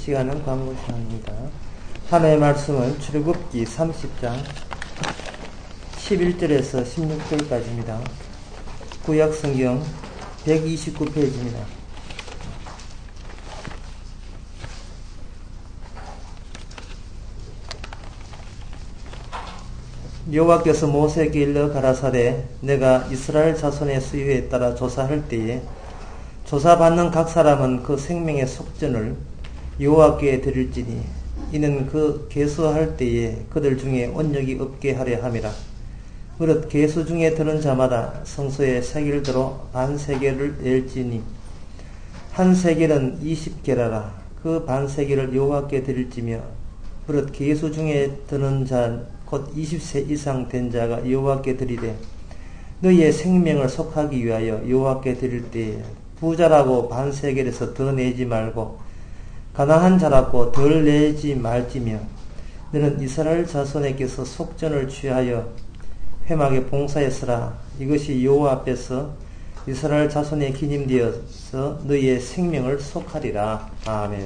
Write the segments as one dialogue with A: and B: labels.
A: 시간은 광고 시간입니다. 하나의 말씀은 출애굽기 30장 11절에서 16절까지입니다. 구약 성경 129페이지입니다. 여호와께서 모세에게 일러 가라사대 내가 이스라엘 자손의 수요에 따라 조사할 때에 조사받는 각 사람은 그 생명의 속전을 여호와께 드릴지니 이는 그 계수할 때에 그들 중에 온역이 없게 하려 함이라. 무릇 계수 중에 드는 자마다 성소에 세겔 들어 반 세겔을 낼지니 한 세겔은 20게라라. 그 반 세겔을 여호와께 드릴지며 무릇 계수 중에 드는 자 곧 20세 이상 된 자가 여호와께 드리되 너희의 생명을 속하기 위하여 여호와께 드릴 때에 부자라고 반 세겔에서 더 내지 말고 가난한 자라고 덜 내지 말지며 너는 이스라엘 자손에게서 속전을 취하여 회막에 봉사했으라. 이것이 여호와 앞에서 이스라엘 자손의 기념되어서 너희의 생명을 속하리라. 아멘.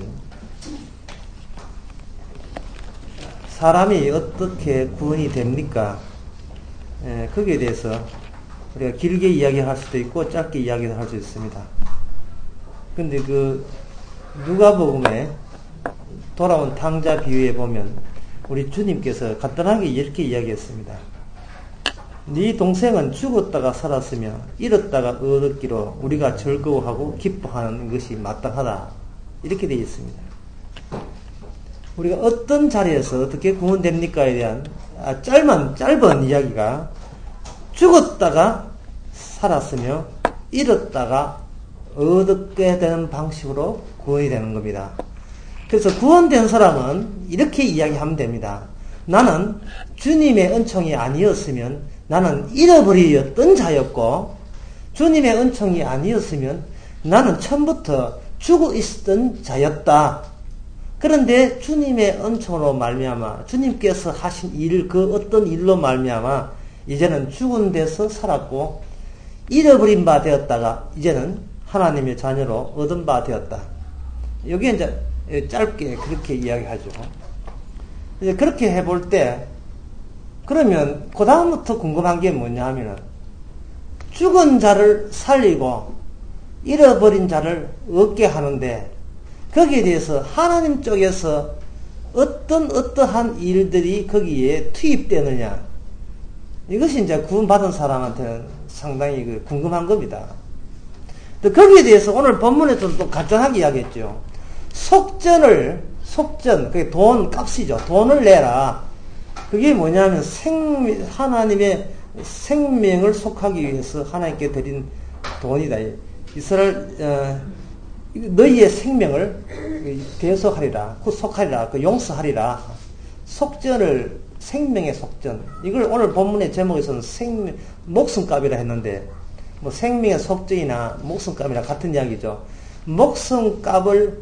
A: 사람이 어떻게 구원이 됩니까? 거기에 대해서 우리가 길게 이야기할 수도 있고 짧게 이야기를 할 수 있습니다. 근데 누가복음에 돌아온 탕자 비유에 보면 우리 주님께서 간단하게 이렇게 이야기했습니다. 네 동생은 죽었다가 살았으며 잃었다가 얻었기로 우리가 즐거워하고 기뻐하는 것이 마땅하다. 이렇게 되어 있습니다. 우리가 어떤 자리에서 어떻게 구원됩니까에 대한 짧은 이야기가 죽었다가 살았으며 잃었다가 얻게 되는 방식으로 구원이 되는 겁니다. 그래서 구원된 사람은 이렇게 이야기하면 됩니다. 나는 주님의 은총이 아니었으면 나는 잃어버렸던 자였고 주님의 은총이 아니었으면 나는 처음부터 죽어 있었던 자였다. 그런데 주님의 은총으로 말미암아 주님께서 하신 일, 그 어떤 일로 말미암아 이제는 죽은 데서 살았고 잃어버린 바 되었다가 이제는 하나님의 자녀로 얻은 바 되었다. 여기에 이제 짧게 그렇게 이야기하죠. 이제 그렇게 해볼 때 그러면 그 다음부터 궁금한 게 뭐냐 하면은 죽은 자를 살리고 잃어버린 자를 얻게 하는데 거기에 대해서 하나님 쪽에서 어떠한 일들이 거기에 투입되느냐. 이것이 이제 구원받은 사람한테는 상당히 궁금한 겁니다. 또 거기에 대해서 오늘 본문에서 또 간단하게 이야기했죠. 속전, 그게 돈 값이죠. 돈을 내라. 그게 뭐냐면 하나님의 생명을 속하기 위해서 하나님께 드린 돈이다. 너희의 생명을 대속하리라, 속하리라, 용서하리라. 속전을, 생명의 속전. 이걸 오늘 본문의 제목에서는 목숨값이라 했는데, 생명의 속전이나 목숨값이나 같은 이야기죠. 목숨값을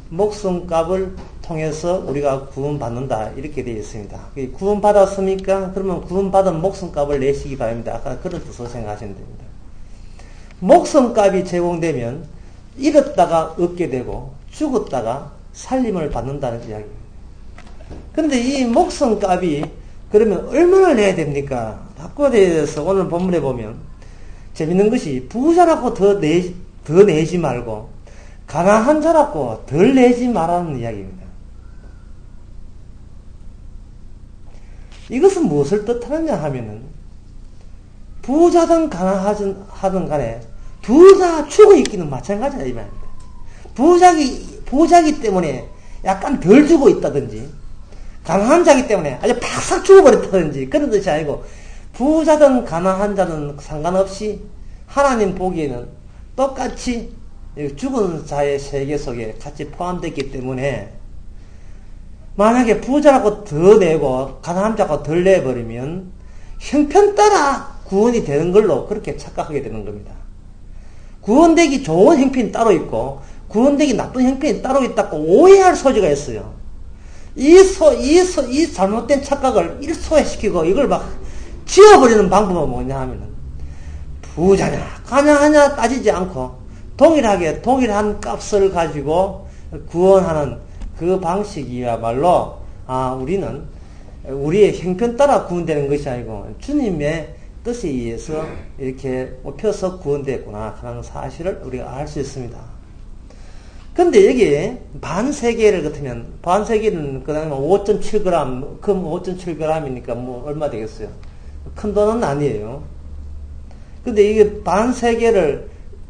A: 통해서 우리가 구원받는다. 이렇게 되어 있습니다. 구원받았습니까? 그러면 구원받은 목숨값을 내시기 바랍니다. 아까 그런 뜻으로 생각하시면 됩니다. 목숨값이 제공되면 잃었다가 얻게 되고 죽었다가 살림을 받는다는 이야기입니다. 그런데 이 목숨값이 그러면 얼마나 내야 됩니까? 그거에 대해서 오늘 본문에 보면 재밌는 것이 부자라고 더 내지 말고 가난한 자라고 덜 내지 말라는 이야기입니다. 이것은 무엇을 뜻하느냐 하면은 부자든 가난하든 간에 둘 다 죽어 있기는 마찬가지다 이 말입니다. 부자기 때문에 약간 덜 죽어 있다든지 가난한 자기 때문에 아주 팍싹 죽어버렸다든지 그런 뜻이 아니고 부자든 가난한 자든 상관없이 하나님 보기에는 똑같이 죽은 자의 세계 속에 같이 포함되기 때문에 만약에 부자라고 더 내고 가난한 자고 덜 내버리면 형편 따라 구원이 되는 걸로 그렇게 착각하게 되는 겁니다. 구원되기 좋은 형편이 따로 있고 구원되기 나쁜 형편이 따로 있다고 오해할 소지가 있어요. 이 잘못된 착각을 일소화시키고 이걸 막 지워버리는 방법은 뭐냐 하면은 부자냐 가난하냐 따지지 않고 동일한 값을 가지고 구원하는 그 방식이야말로 우리는 우리의 형편 따라 구원되는 것이 아니고 주님의 뜻에 의해서 이렇게 펴서 구원됐구나 하는 사실을 우리가 알 수 있습니다. 근데 여기 반세계를 같으면 반세계는 그 다음에 5.7g 금 5.7g이니까 뭐 얼마 되겠어요? 큰 돈은 아니에요. 근데 이게 반세계를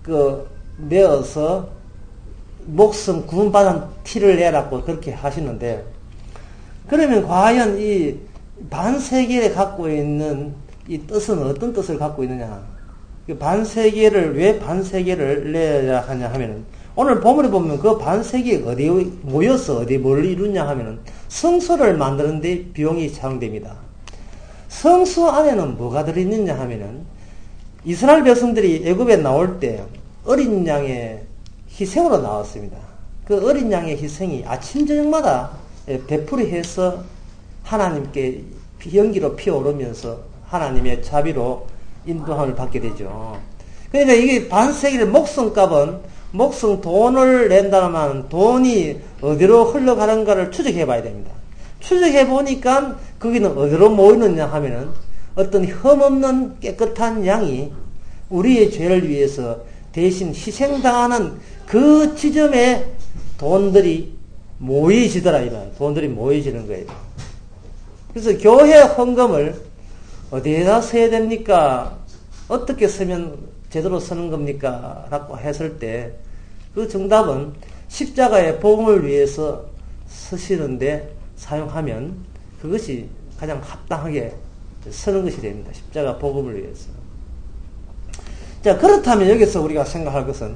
A: 내어서 목숨 구원받은 티를 내라고 그렇게 하시는데, 그러면 과연 이 반세계를 갖고 있는 이 뜻은 어떤 뜻을 갖고 있느냐? 반세계를 왜 반세계를 내야 하냐 하면은, 오늘 본문에 보면 그 반세계가 어디에 모여서 어디에 뭘 이루냐 하면은 성소를 만드는 데 비용이 사용됩니다. 성소 안에는 뭐가 들어있느냐 하면은, 이스라엘 백성들이 애굽에 나올 때 어린 양의 희생으로 나왔습니다. 그 어린 양의 희생이 아침 저녁마다 베풀이해서 하나님께 연기로 피어오르면서 하나님의 자비로 인도함을 받게 되죠. 그러니까 이게 반세기의 목숨값은 목숨 돈을 낸다면 돈이 어디로 흘러가는가를 추적해 봐야 됩니다. 추적해 보니까 거기는 어디로 모이느냐 하면은 어떤 흠없는 깨끗한 양이 우리의 죄를 위해서 대신 희생당하는 그 지점에 돈들이 모이지더라 이 말이에요. 돈들이 모이지는 거예요. 그래서 교회 헌금을 어디에다 써야 됩니까? 어떻게 쓰면 제대로 쓰는 겁니까? 라고 했을 때 그 정답은 십자가의 복음을 위해서 쓰시는데 사용하면 그것이 가장 합당하게 쓰는 것이 됩니다. 십자가 복음을 위해서. 자, 그렇다면 여기서 우리가 생각할 것은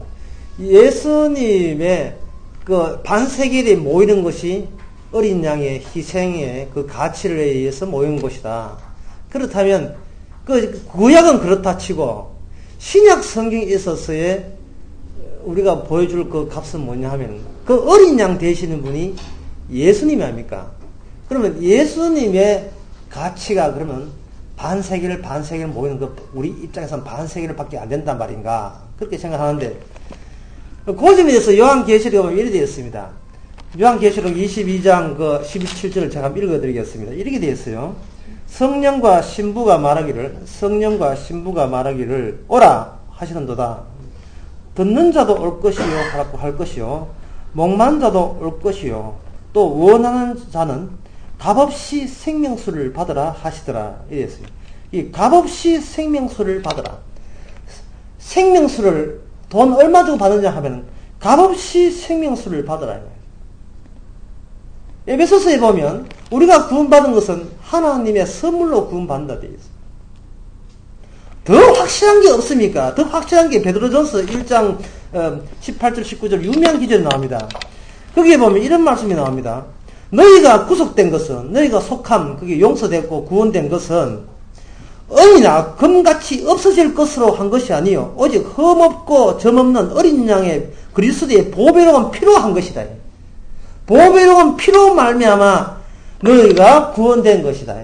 A: 예수님의 그 반세기에 모이는 것이 어린 양의 희생의 그 가치를 의해서 모인 것이다. 그렇다면 그 구약은 그렇다 치고 신약 성경에 있어서의 우리가 보여줄 그 값은 뭐냐 하면 그 어린 양 되시는 분이 예수님이 아닙니까? 그러면 예수님의 가치가 그러면 반세기를 모이는 거 우리 입장에서는 반세기를 밖에 안 된단 말인가? 그렇게 생각하는데 그 점에 대해서 요한계시록에 보면 이렇게 되어 있습니다. 요한계시록 22장 그 17절을 제가 한번 읽어드리겠습니다. 이렇게 되어 있어요. 성령과 신부가 말하기를 오라 하시는도다. 듣는 자도 올 것이요 하라고 할 것이요 목만 자도 올 것이요 또 원하는 자는 값없이 생명수를 받으라 하시더라. 이랬어요. 이 값없이 생명수를 받으라. 생명수를 돈 얼마 주고 받느냐 하면 값없이 생명수를 받으라. 에베소서에 보면 우리가 구원받은 것은 하나님의 선물로 구원받는다 되어 있어요. 더 확실한 게 없습니까? 더 확실한 게 베드로전서 1장 18절 19절 유명한 기절이 나옵니다. 거기에 보면 이런 말씀이 나옵니다. 너희가 구속된 것은 너희가 속함 그게 용서됐고 구원된 것은 은이나 금같이 없어질 것으로 한 것이 아니요 오직 흠없고 점없는 어린 양의 그리스도의 보배로운 피로 한 것이다. 보배로운 피로 말미암아 너희가 구원된 것이다.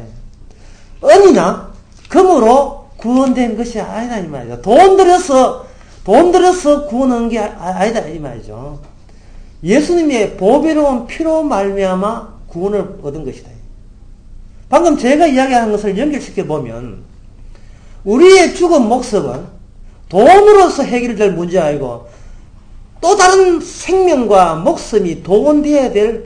A: 은이나 금으로 구원된 것이 아니다 이 말이죠. 돈 들여서 구원한 게 아니다 이 말이죠. 예수님의 보배로운 피로 말미암아 구원을 얻은 것이다. 방금 제가 이야기한 것을 연결시켜 보면 우리의 죽은 목숨은 돈으로서 해결될 문제가 아니고 또 다른 생명과 목숨이 동원되어야 될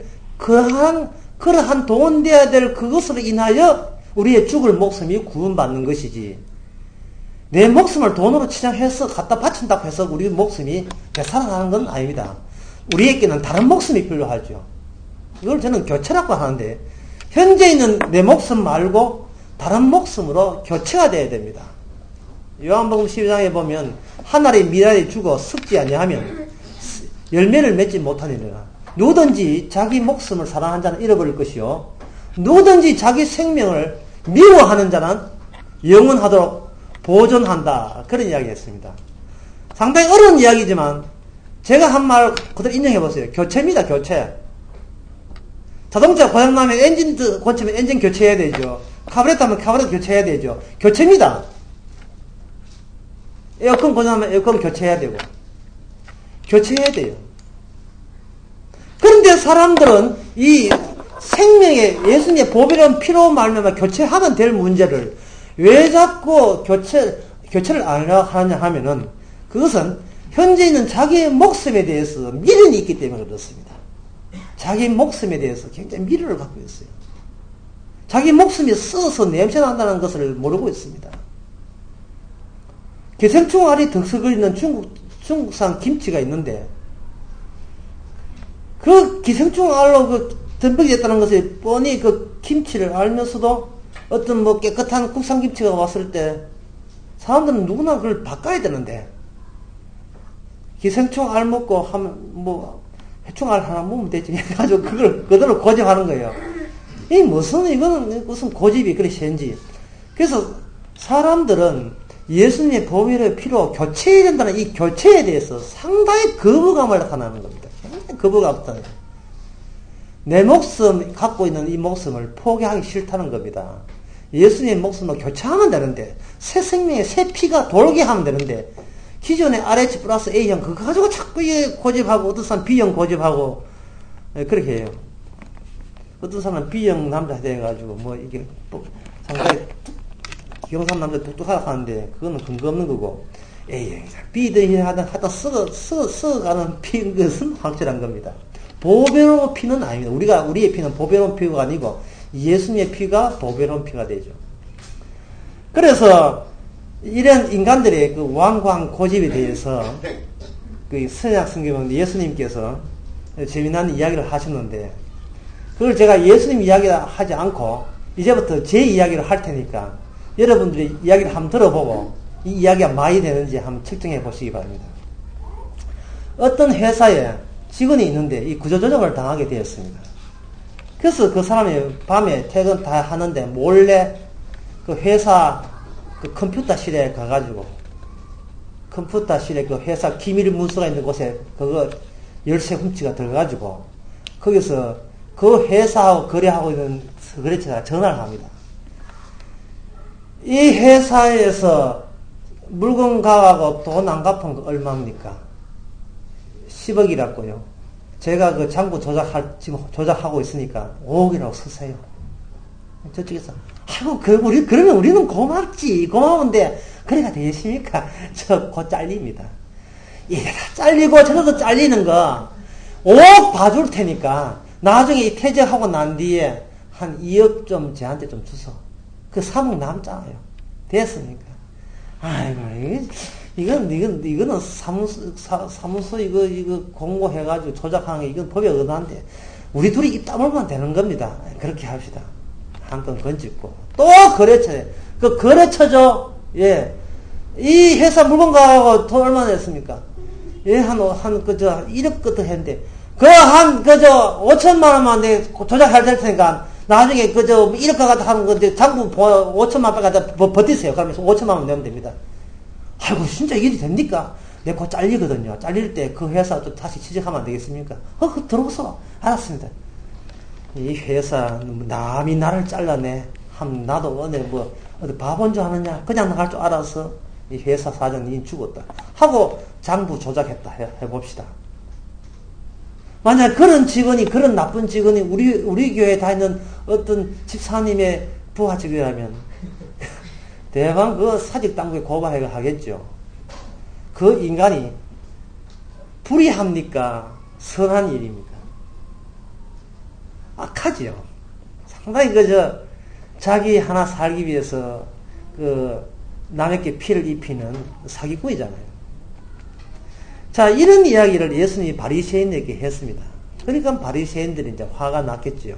A: 그러한 동원되어야 될 그것으로 인하여 우리의 죽을 목숨이 구원받는 것이지, 내 목숨을 돈으로 치장해서 갖다 바친다고 해서 우리 목숨이 되살아나는 건 아닙니다. 우리에게는 다른 목숨이 필요하죠. 이걸 저는 교체라고 하는데, 현재 있는 내 목숨 말고 다른 목숨으로 교체가 되어야 됩니다. 요한복음 12장에 보면 하늘의 미랄이 죽어 썩지 아니하면 열매를 맺지 못하느니라. 누구든지 자기 목숨을 사랑하는 자는 잃어버릴 것이요 누구든지 자기 생명을 미워하는 자는 영원하도록 보존한다. 그런 이야기 했습니다. 상당히 어려운 이야기지만 제가 한 말 그대로 인정해보세요. 교체입니다. 교체. 자동차 고장나면 엔진 고치면 엔진 교체해야 되죠. 카브레터 하면 카브레터 교체해야 되죠. 교체입니다. 에어컨 고장나면 에어컨 교체해야 되고 교체해야 돼요. 그런데 사람들은 이 생명의 예수님의 보배로운 피로 말미암아 교체하면 될 문제를 왜 자꾸 교체를 안 하냐 하면은 그것은 현재 있는 자기의 목숨에 대해서 미련이 있기 때문에 그렇습니다. 자기 목숨에 대해서 굉장히 미련을 갖고 있어요. 자기 목숨이 썩어서 냄새 난다는 것을 모르고 있습니다. 기생충 알이 덕석거리는 중국산 김치가 있는데 그 기생충 알로 그 덤벽이 됐다는 것을 뻔히 그 김치를 알면서도 어떤 뭐 깨끗한 국산 김치가 왔을 때 사람들은 누구나 그걸 바꿔야 되는데 기생충 알 먹고 하면 뭐 해충 알 하나 먹으면 되지 해가지고 그걸 그대로 고집하는 거예요. 이 이거는 무슨 고집이 그리 센지. 그래서 사람들은 예수님의 보혈의 피로 교체해야 된다는 이 교체에 대해서 상당히 거부감을 나타나는 겁니다. 굉장히 거부감 나타나요. 내 목숨, 갖고 있는 이 목숨을 포기하기 싫다는 겁니다. 예수님의 목숨을 교체하면 되는데, 새 생명의 새 피가 돌게 하면 되는데, 기존의 RH 플러스 A형, 그거 가지고 자꾸 고집하고, 어떤 사람 B형 고집하고, 그렇게 해요. 어떤 사람은 B형 남자 돼가지고, 뭐, 이게, 상당히, 경상 남자 뚝뚝하다 하는데, 그거는 근거 없는 거고, A형, B든 하다 썩어가는 피인 것은 확실한 겁니다. 보배로운 피는 아닙니다. 우리의 피는 보배로운 피가 아니고, 예수님의 피가 보배로운 피가 되죠. 그래서, 이런 인간들의 그 완고한 고집에 대해서, 그 선약 성경은 예수님께서 재미난 이야기를 하셨는데, 그걸 제가 예수님 이야기를 하지 않고, 이제부터 제 이야기를 할 테니까, 여러분들이 이야기를 한번 들어보고, 이 이야기가 많이 되는지 한번 측정해 보시기 바랍니다. 어떤 회사에 직원이 있는데, 이 구조조정을 당하게 되었습니다. 그래서 그 사람이 밤에 퇴근 다 하는데, 몰래 그 회사 그 컴퓨터실에 가가지고, 컴퓨터실에 그 회사 기밀 문서가 있는 곳에 그거 열쇠 훔치가 들어가지고, 거기서 그 회사하고 거래하고 있는 거래처가 전화를 합니다. 이 회사에서 물건 가가고 돈 안 갚은 거 얼마입니까? 10억이라고요. 제가 그 장부 지금 조작하고 있으니까 5억이라고 쓰세요. 저쪽에서, 아이고, 그러면 우리는 고맙지. 고마운데, 그래가 되십니까? 곧 잘립니다. 이래라 잘리고 저래도 잘리는 거, 5억 봐줄 테니까, 나중에 이 퇴직하고 난 뒤에 한 2억 좀 저한테 좀 주소. 그 3억 남잖아요. 됐습니까? 아이고, 이거는 사무소 이거 공고해가지고 조작하는 게 이건 법에 의한데 우리 둘이 입 다물면 되는 겁니다. 그렇게 합시다. 한 건 건집고 또 거래처에 그 거래처죠. 예, 이 회사 물건 가고 돈 얼마나 냈습니까? 예, 그저 1억 끝도 했는데 그 5천만 원만 내 조작할 될 테니까 나중에 그저 1억 가가지고 하는 건데 장부 5천만 원 빼가지고 버티세요. 그러면서 5천만 원 내면 됩니다. 아이고, 진짜 이게 됩니까? 내 곧 잘리거든요. 잘릴 때 그 회사 또 다시 취직하면 안 되겠습니까? 들어오소. 알았습니다. 이 회사, 남이 나를 잘라내. 나도 어디 바본 줄 아느냐? 그냥 나갈 줄 알아서 이 회사 사장님 죽었다. 하고 장부 조작했다. 해봅시다. 만약 그런 나쁜 직원이 우리 교회에 다니는 어떤 집사님의 부하직이라면, 대방 그 사직당국에 고발을 하겠죠. 그 인간이 불의합니까? 선한 일입니까? 악하지요. 상당히 자기 하나 살기 위해서 남에게 피를 입히는 사기꾼이잖아요. 자, 이런 이야기를 예수님이 바리새인에게 했습니다. 그러니까 바리새인들이 이제 화가 났겠지요.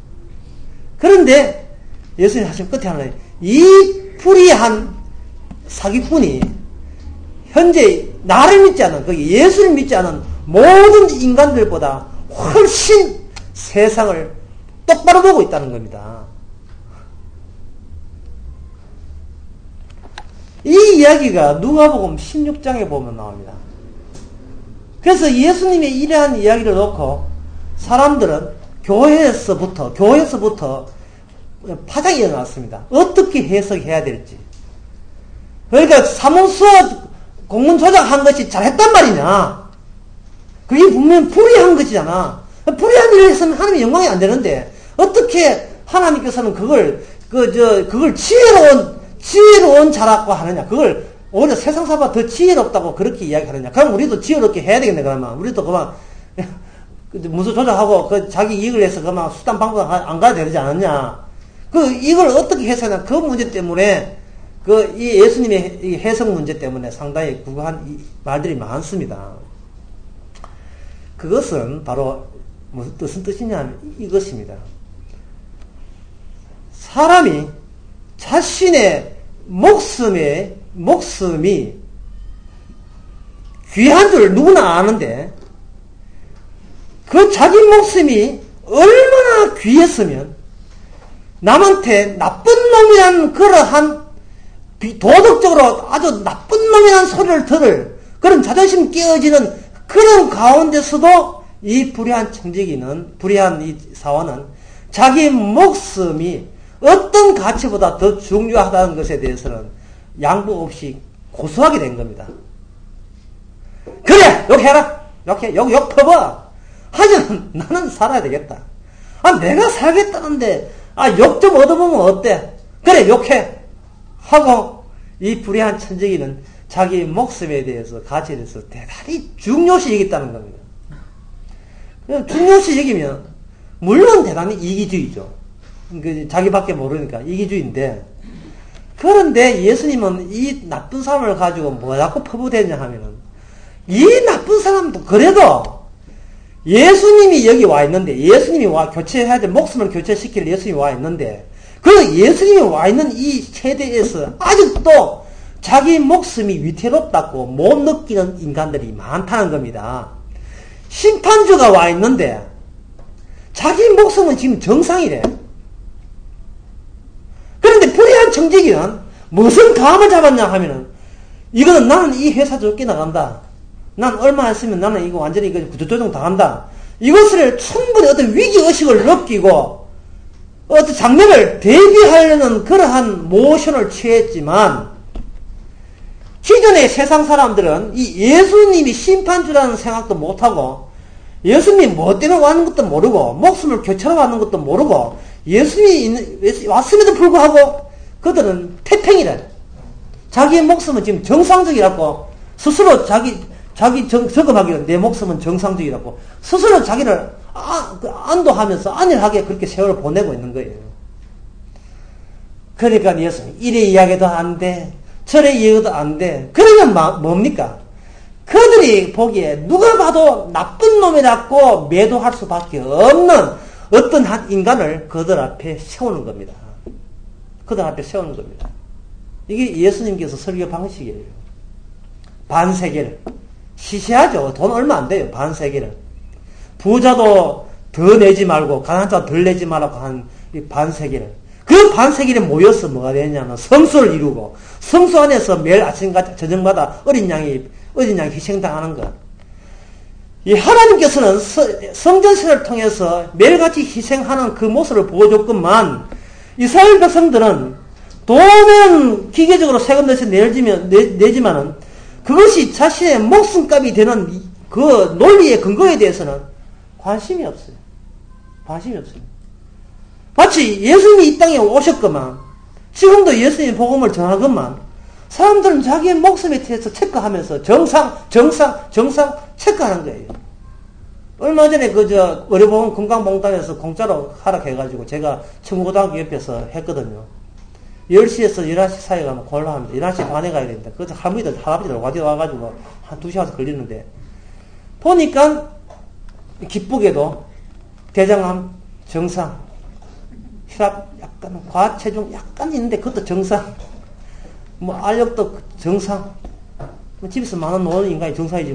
A: 그런데 예수님이 하신 끝에 하나, 이 불의한 사기꾼이 현재 나를 믿지 않은, 거기 예수를 믿지 않은 모든 인간들보다 훨씬 세상을 똑바로 보고 있다는 겁니다. 이 이야기가 누가복음 16장에 보면 나옵니다. 그래서 예수님의 이러한 이야기를 놓고 사람들은 교회에서부터 파장이 일어났습니다. 어떻게 해석해야 될지. 그러니까 사무소 공문 조작한 것이 잘했단 말이냐. 그게 분명 불의한 것이잖아. 불의한 일을 했으면 하나님의 영광이 안 되는데, 어떻게 하나님께서는 그걸 지혜로운 자라고 하느냐. 그걸 오히려 세상 사람보다 더 지혜롭다고 그렇게 이야기하느냐. 그럼 우리도 지혜롭게 해야 되겠네, 그러면. 우리도 그만, 문서 조작하고, 자기 이익을 위해서 그만 수단 방법 안 가야 되지 않았냐. 이걸 어떻게 해서는 그 문제 때문에, 이 예수님의 이 해석 문제 때문에 상당히 구구한 말들이 많습니다. 그것은 바로 무슨 뜻이냐면 이것입니다. 사람이 자신의 목숨이 귀한 줄 누구나 아는데, 그 자기 목숨이 얼마나 귀했으면 남한테 나쁜 놈이란 그러한 도덕적으로 아주 나쁜 놈이란 소리를 들을 그런 자존심 깨어지는 그런 가운데서도 이 불의한 이 사원은 자기 목숨이 어떤 가치보다 더 중요하다는 것에 대해서는 양보 없이 고소하게 된 겁니다. 그래! 욕해라! 욕 퍼봐! 하지만 나는 살아야 되겠다. 내가 살겠다는데, 욕 좀 얻어보면 어때? 그래, 욕해! 하고, 이 불의한 천재기는 자기 목숨에 대해서, 가치에 대해서 대단히 중요시 여겼다는 겁니다. 중요시 여기면, 물론 대단히 이기주의죠. 자기밖에 모르니까 이기주의인데, 그런데 예수님은 이 나쁜 사람을 가지고 뭐 자꾸 퍼부대냐 하면은, 이 나쁜 사람도 그래도 예수님이 여기 와 있는데, 예수님이 교체해야 돼, 목숨을 교체시킬 예수님이 와 있는데, 그 예수님이 와 있는 이 세대에서 아직도 자기 목숨이 위태롭다고 못 느끼는 인간들이 많다는 겁니다. 심판주가 와 있는데, 자기 목숨은 지금 정상이래. 그런데 불의한 청지기는 무슨 감을 잡았냐 하면은, 이거는 나는 이 회사 쫓겨나간다. 난 얼마 했으면 나는 이거 완전히 구조조정 당한다. 이것을 충분히 어떤 위기의식을 느끼고, 어떤 장면을 대비하려는 그러한 모션을 취했지만, 기존의 세상 사람들은 이 예수님이 심판주라는 생각도 못하고, 예수님이 뭐 때문에 왔는 것도 모르고, 목숨을 교체하러 왔는 것도 모르고, 예수님이 왔음에도 불구하고, 그들은 태평이래. 자기의 목숨은 지금 정상적이라고, 스스로 점검하기로 내 목숨은 정상적이라고, 스스로 자기를 안도하면서 안일하게 그렇게 세월을 보내고 있는 거예요. 그러니까 예수님, 이래 이야기도 안 돼, 저래 이야기도 안 돼. 그러면 뭡니까? 그들이 보기에 누가 봐도 나쁜 놈이라고 매도할 수밖에 없는 어떤 한 인간을 그들 앞에 세우는 겁니다. 그들 앞에 세우는 겁니다. 이게 예수님께서 설교 방식이에요. 반세계를. 시시하죠. 돈 얼마 안 돼요. 반세계를. 부자도 더 내지 말고 가난한 자도 덜 내지 말라고 한 이 반세계를. 그 반세계에 모여서 뭐가 되냐면 성소를 이루고, 성소 안에서 매일 아침과 저녁마다 어린 양이 희생당하는 것. 이 하나님께서는 성전세를 통해서 매일같이 희생하는 그 모습을 보여줬건만, 이스라엘 백성들은 돈은 기계적으로 세금 내지만은 그것이 자신의 목숨값이 되는 그 논리의 근거에 대해서는 관심이 없어요. 마치 예수님이 이 땅에 오셨건만, 지금도 예수님의 복음을 전하건만, 사람들은 자기의 목숨에 대해서 체크하면서 정상 체크하는 거예요. 얼마 전에 의료보험 건강봉단에서 공짜로 하락해가지고 제가 청구고등학교 옆에서 했거든요. 10시에서 11시 사이에 가면 곤란합니다. 11시 반에 가야 됩니다. 그래서 할아버지들 와가지고 한 2시간 걸리는데, 보니까 기쁘게도 대장암 정상, 혈압 약간, 과체중 약간 있는데 그것도 정상, 알력도 정상, 집에서 만원 노는 인간이 정상이지,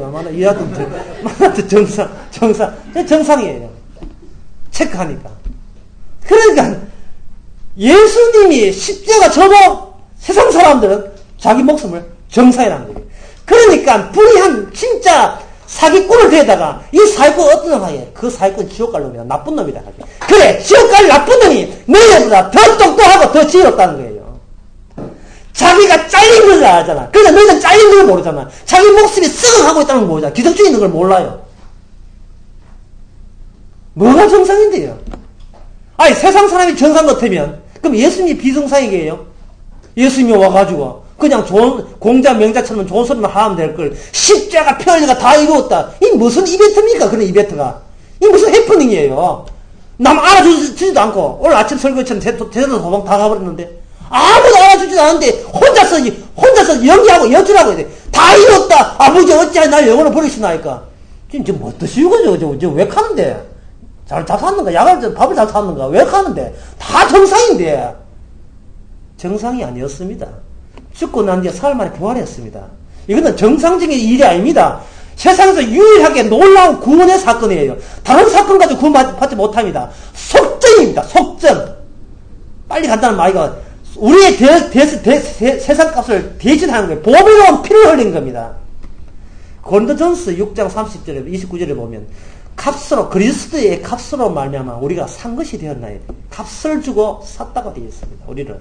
A: 일하던 정상이에요. 체크하니까. 그러니까, 예수님이 십자가 져도 세상 사람들은 자기 목숨을 정상이라는 거예요. 그러니까, 불의한, 진짜 사기꾼을 대다가, 이 사기꾼 어떤 놈이야? 그 사기꾼 지옥 갈 놈이다. 나쁜 놈이다. 그래, 지옥 갈 나쁜 놈이 너희들보다 더 똑똑하고 더 지혜롭다는 거예요. 자기가 잘린 걸 알잖아. 그러니까 너희는 잘린 걸 모르잖아. 자기 목숨이 썩어가고 있다는 걸 모르잖아. 기적중에 있는 걸 몰라요. 뭐가 정상인데요? 아니, 세상 사람이 정상 같으면, 그럼 예수님이 비정상이게요? 예수님이 와가지고, 그냥 좋은, 공자, 명자처럼 좋은 소리만 하면 될 걸, 십자가, 편리가 다 이루었다. 이 무슨 이벤트입니까? 그런 이벤트가. 이 무슨 해프닝이에요. 남 알아주지도 않고, 오늘 아침 설교처럼 제대로 도망 다 가버렸는데, 아무도 알아주지도 않는데, 혼자서 연기하고 여주라고 해야 돼. 다 이뤘다! 아버지 어찌하여 날 영혼을 버리시나이까? 지금 뭐 드시고, 저 왜 가는데? 잘 샀는가? 밥을 잘 샀는가? 왜 가는데? 다 정상인데. 정상이 아니었습니다. 죽고 난 뒤에 사흘 만에 부활했습니다. 이거는 정상적인 일이 아닙니다. 세상에서 유일하게 놀라운 구원의 사건이에요. 다른 사건 가지고 구원받지 못합니다. 속전입니다. 속전. 빨리 간다는 말이가 우리의 세상값을 대신하는 거예요. 보배로운 피를 흘린 겁니다. 고린도전서 6장 30절에 29절에 보면 값으로 그리스도의 값으로 말미암아 우리가 산 것이 되었나이다. 값을 주고 샀다고 되어 있습니다. 우리를.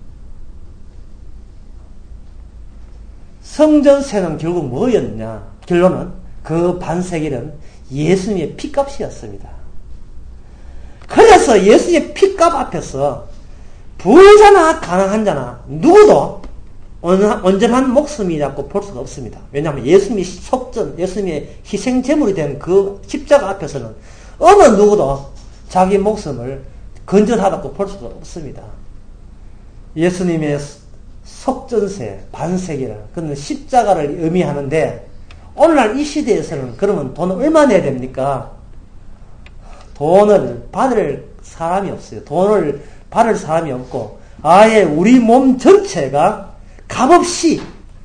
A: 성전세는 결국 뭐였냐? 결론은 그 반세기는 예수님의 피값이었습니다. 그래서 예수님의 피값 앞에서 부자나 가난한 자나 누구도 온전한 목숨이라고 볼 수가 없습니다. 왜냐하면 예수님이 속전, 예수님의 희생제물이 된 그 십자가 앞에서는 어느 누구도 자기 목숨을 건전하다고 볼 수가 없습니다. 예수님의 속전세, 반세기라, 그는 십자가를 의미하는데, 오늘날 이 시대에서는 그러면 돈을 얼마 내야 됩니까? 돈을 받을 사람이 없어요. 돈을 받을 사람이 없고, 아예 우리 몸 전체가 값없이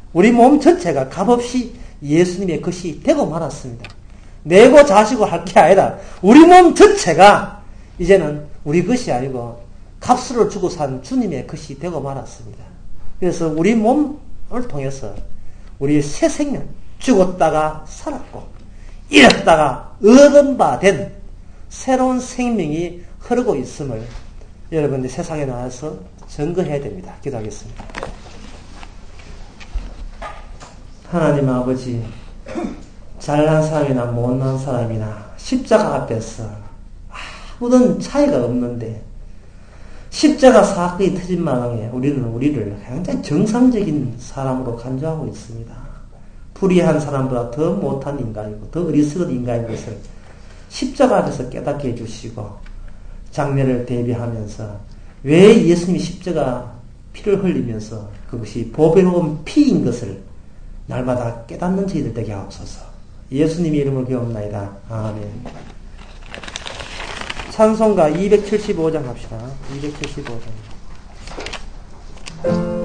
A: 예수님의 것이 되고 말았습니다. 내고 자시고 할 게 아니라, 우리 몸 전체가 이제는 우리 것이 아니고, 값을 주고 산 주님의 것이 되고 말았습니다. 그래서 우리 몸을 통해서 우리의 새 생명, 죽었다가 살았고 잃었다가 얻은 바 된 새로운 생명이 흐르고 있음을 여러분들 세상에 나와서 증거해야 됩니다. 기도하겠습니다. 하나님 아버지, 잘난 사람이나 못난 사람이나 십자가 앞에서 아무런 차이가 없는데 십자가 사건이 터진 마당에 우리를 굉장히 정상적인 사람으로 간주하고 있습니다. 불의한 사람보다 더 못한 인간이고 더 어리석은 인간인 것을 십자가 앞에서 깨닫게 해주시고 장례를 대비하면서 왜 예수님이 십자가 피를 흘리면서 그것이 보배로운 피인 것을 날마다 깨닫는 저희들 되게 하옵소서. 예수님의 이름을 기억나이다. 아멘. 찬송가 275장 합시다. 275장.